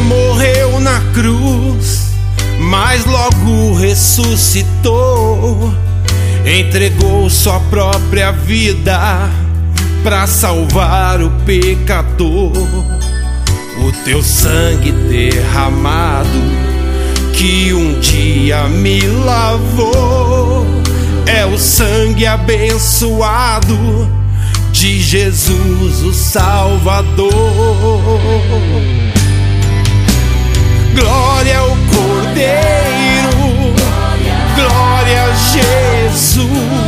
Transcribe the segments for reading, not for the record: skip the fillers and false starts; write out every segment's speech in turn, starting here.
morreu na cruz, mas logo ressuscitou. Entregou sua própria vida pra salvar o pecador. O teu sangue derramado que um dia me lavou é o sangue abençoado de Jesus, o Salvador. Glória ao Cordeiro, glória a Jesus,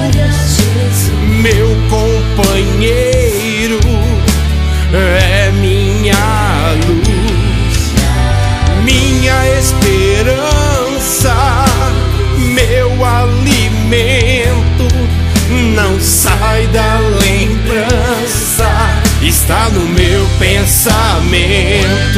meu companheiro, é minha luz, minha esperança, meu alimento. Não sai da lembrança, está no meu pensamento.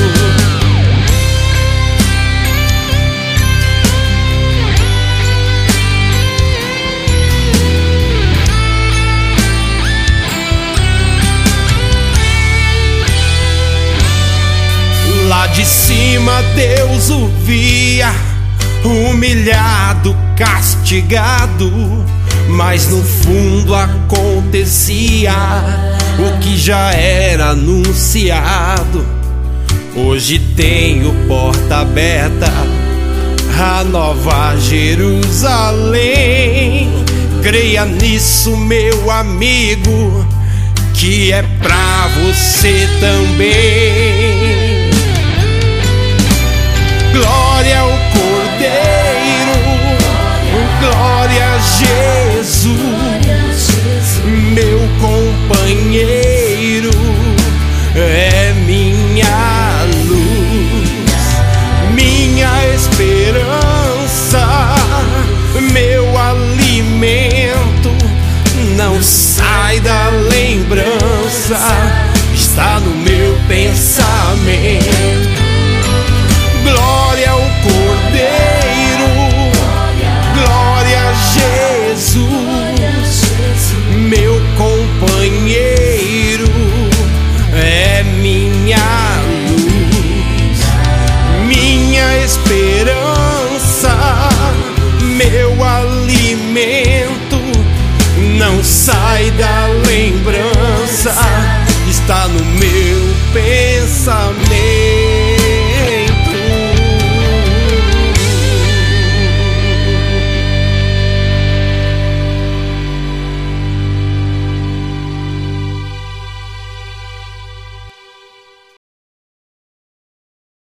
Lá de cima Deus o via, humilhado, castigado, mas no fundo acontecia o que já era anunciado. Hoje tenho porta aberta, a nova Jerusalém. Creia nisso, meu amigo, que é pra você também. Glória ao Cordeiro, glória a Jesus, meu companheiro, é minha luz, minha esperança, meu alimento. Não sai da lembrança, está no meu pensamento. Glória ao Cordeiro, glória a Jesus, meu companheiro, é minha luz, minha esperança, meu alimento. Não sai da lembrança, está no meu pensamento.